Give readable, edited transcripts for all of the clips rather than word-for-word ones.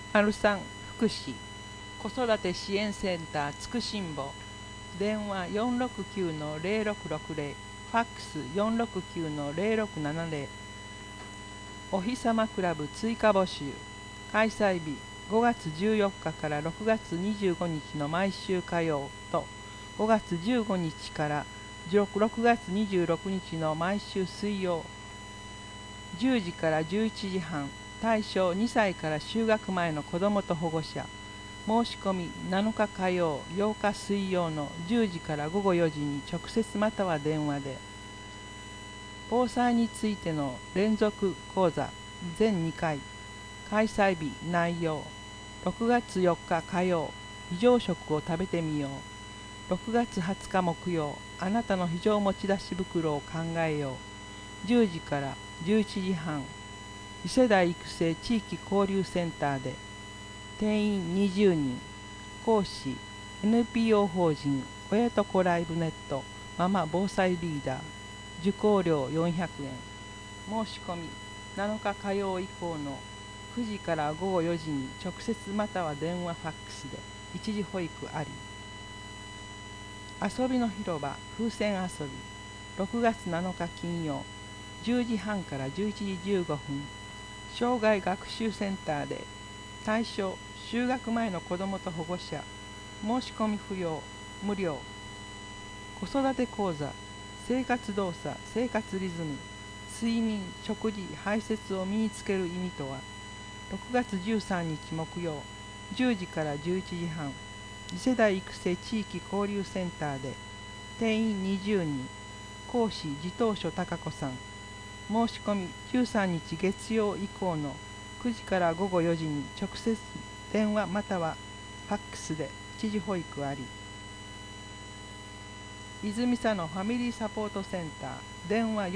マルサン福祉子育て支援センターつくしんぼ電話469-0660ファックス469-0670お日様クラブ追加募集開催日5月14日から6月25日の毎週火曜と5月15日から6月26日の毎週水曜10時から11時半対象2歳から就学前の子どもと保護者申し込み7日火曜8日水曜の10時から午後4時に直接または電話で防災についての連続講座全2回開催日内容6月4日火曜非常食を食べてみよう6月20日木曜あなたの非常持ち出し袋を考えよう10時から11時半次世代育成地域交流センターで定員20人講師 NPO 法人親と子ライブネットママ防災リーダー受講料400円申し込み7日火曜以降の9時から午後4時に直接または電話ファックスで一時保育あり遊びの広場風船遊び6月7日金曜10時半から11時15分障害学習センターで対象就学前の子どもと保護者申し込み不要無料子育て講座生活動作生活リズム睡眠食事排泄を身につける意味とは6月13日木曜10時から11時半次世代育成地域交流センターで定員20人講師自当所貴子さん申し込み13日月曜以降の9時から午後4時に直接電話またはファックスで一時保育あり泉佐野ファミリーサポートセンター電話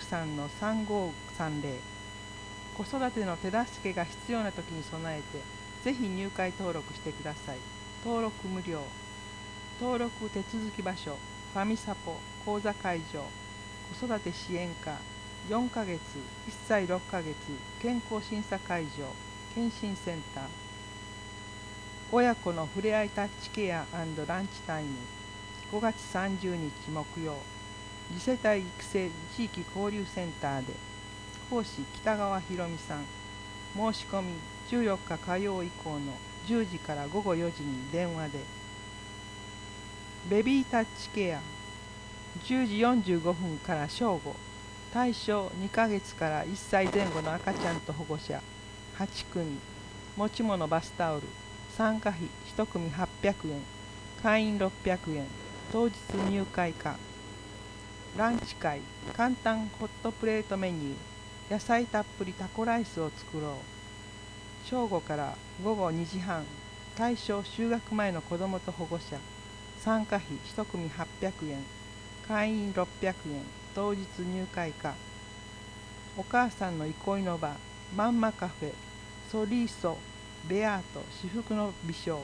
463-3530子育ての手助けが必要な時に備えてぜひ入会登録してください登録無料登録手続き場所ファミサポ講座会場子育て支援課4ヶ月1歳6ヶ月健康審査会場検診センター親子のふれあいタッチケア&ランチタイム5月30日木曜次世代育成地域交流センターで講師北川博美さん申し込み14日火曜以降の10時から午後4時に電話でベビータッチケア10時45分から正午対象2ヶ月から1歳前後の赤ちゃんと保護者8組持ち物バスタオル参加費1組800円会員600円当日入会かランチ会簡単ホットプレートメニュー野菜たっぷりタコライスを作ろう正午から午後2時半対象就学前の子どもと保護者参加費1組800円会員600円当日入会かお母さんの憩いの場マンマカフェソリーソベアート至福の美少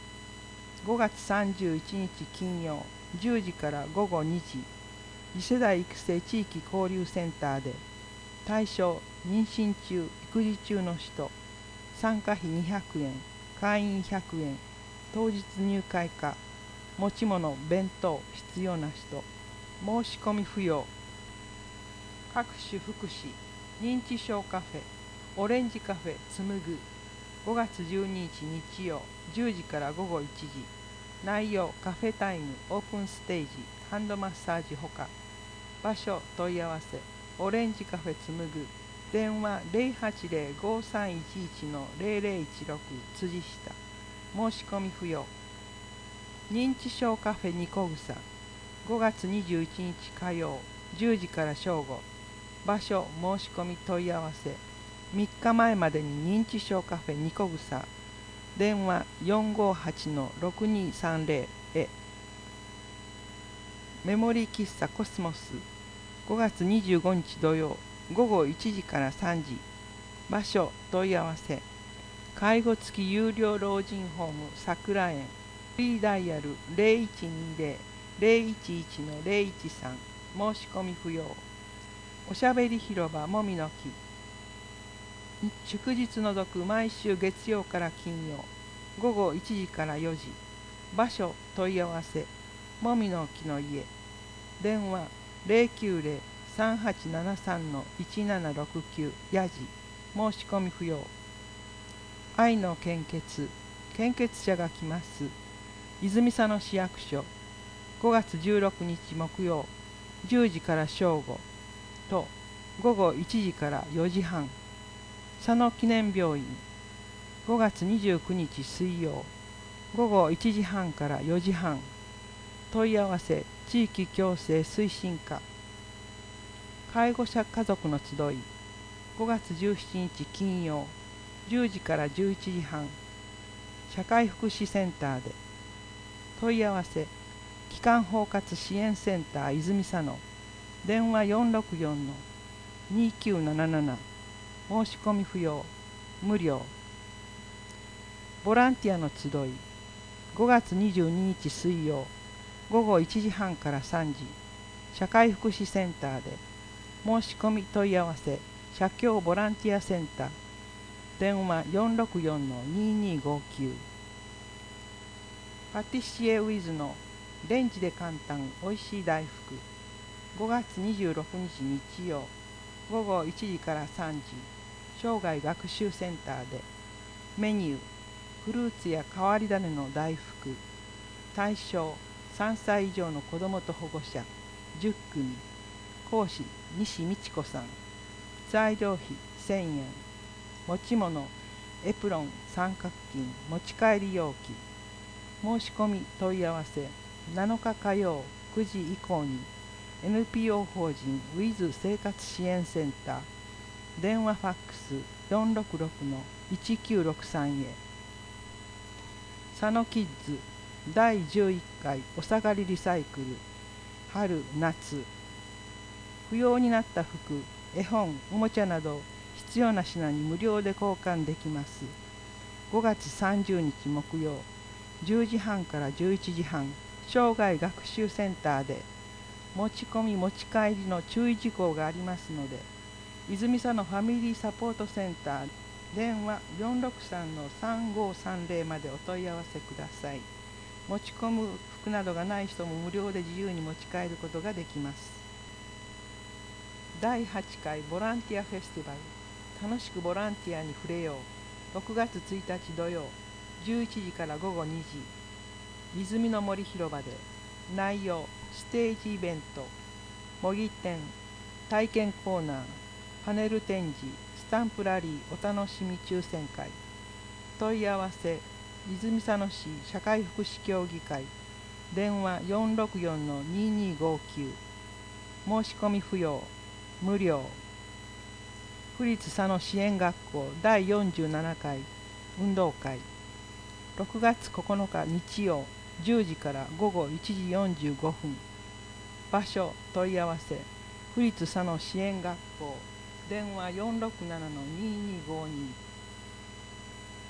5月31日金曜10時から午後2時次世代育成地域交流センターで対象妊娠中育児中の人参加費200円会員100円当日入会か持ち物弁当必要な人申し込み不要各種福祉認知症カフェオレンジカフェ紡ぐ5月12日日曜10時から午後1時内容カフェタイムオープンステージハンドマッサージほか場所問い合わせオレンジカフェ紡ぐ電話 080-5311-0016 辻下申し込み不要認知症カフェニコグサ5月21日火曜10時から正午場所申し込み問い合わせ3日前までに認知症カフェニコグサ電話 458-6230 へメモリー喫茶コスモス5月25日土曜午後1時から3時場所問い合わせ介護付き有料老人ホーム桜園フリーダイヤル 0120-011-013 申し込み不要おしゃべり広場もみの木祝日除く毎週月曜から金曜午後1時から4時。場所問い合わせもみの木の家。電話090-3873-1769やじ。申し込み不要。愛の献血献血者が来ます。泉佐野市役所5月16日木曜10時から正午と午後1時から4時半。佐野記念病院5月29日水曜午後1時半から4時半。問い合わせ地域共生推進課。介護者家族の集い5月17日金曜10時から11時半。社会福祉センターで。問い合わせ帰還包括支援センター泉佐野。電話464-2977。申し込み不要。無料。ボランティアの集い5月22日水曜午後1時半から3時。社会福祉センターで。申し込み問い合わせ社協ボランティアセンター。電話464-2259。パティシエウィズのレンジで簡単おいしい大福5月26日日曜午後1時から3時。生涯学習センターで。メニューフルーツや変わり種の大福。対象3歳以上の子どもと保護者10組。講師西美智子さん。材料費1000円。持ち物エプロン三角巾持ち帰り容器。申し込み問い合わせ7日火曜9時以降に NPO 法人ウィズ生活支援センター。電話ファックス466-1963へ。佐野キッズ第11回お下がりリサイクル春夏。不要になった服絵本おもちゃなど必要な品に無料で交換できます。5月30日木曜10時半から11時半。生涯学習センターで。持ち込み持ち帰りの注意事項がありますので。泉佐野ファミリーサポートセンター電話463-3530までお問い合わせください。持ち込む服などがない人も無料で自由に持ち帰ることができます。第8回ボランティアフェスティバル楽しくボランティアに触れよう6月1日土曜11時から午後2時。泉の森広場で。内容ステージイベント模擬店体験コーナーパネル展示スタンプラリーお楽しみ抽選会。問い合わせ泉佐野市社会福祉協議会。電話464-2259。申し込み不要。無料。府立佐野支援学校第47回運動会6月9日日曜10時から午後1時45分。場所問い合わせ府立佐野支援学校。電話467-2252。